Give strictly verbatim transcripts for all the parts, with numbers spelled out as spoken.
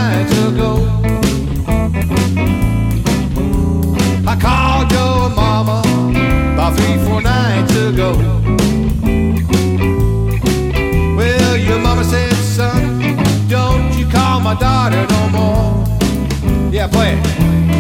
nights ago. I called your mama about three, four nights ago. Well, your mama said, son, don't you call my daughter no more. Yeah, play it.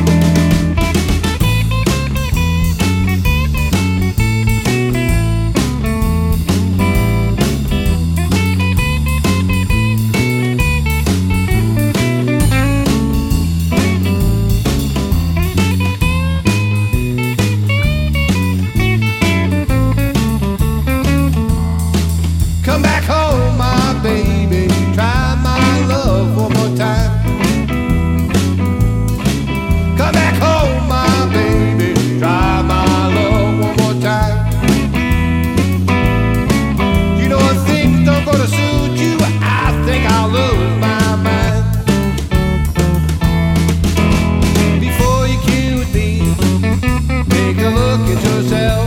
Come back home, my baby, try my love one more time. Come back home, my baby, try my love one more time. You know, if things don't go to suit you, I think I'll lose my mind. Before you accuse me, take a look at yourself.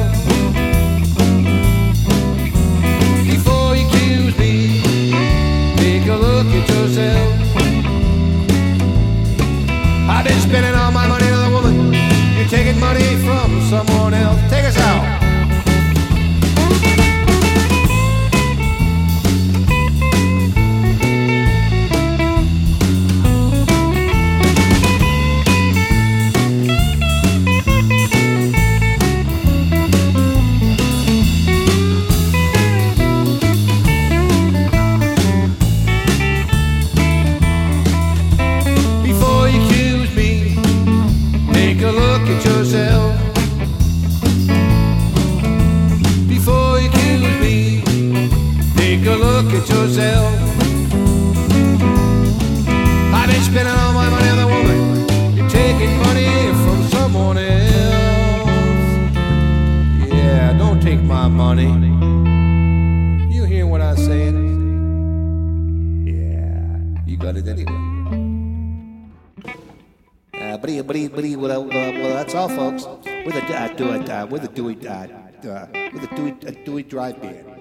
I've been spending all my money on a woman. You're taking money from someone else. Take us out. Take a look at yourself. Before you accuse me, take a look at yourself. I've been spending all my money on the woman. You're taking money from someone else. Yeah, don't take my money. You hear what I'm saying? Yeah, you got it anyway. Uh, brie, brie, brie, well, uh, well, that's all, folks. With a uh, do it, uh, with a Dewey, uh, uh, with a Dewey, a Dewey Drive Band.